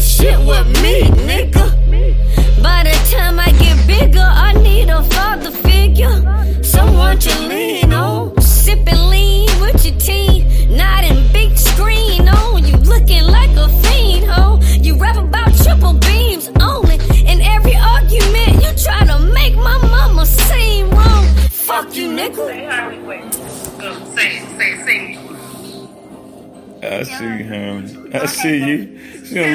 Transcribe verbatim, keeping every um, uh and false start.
shit with me, nigga. By the time I get bigger, I need a father figure, someone to lean on. Sipping lean with your team, not in big screen. Oh, you looking like a fiend, ho. You rap about triple beams only. In every argument, you try to make my mama seem wrong. Fuck you, nigga. Say it, say it, say it. I see him. I see you.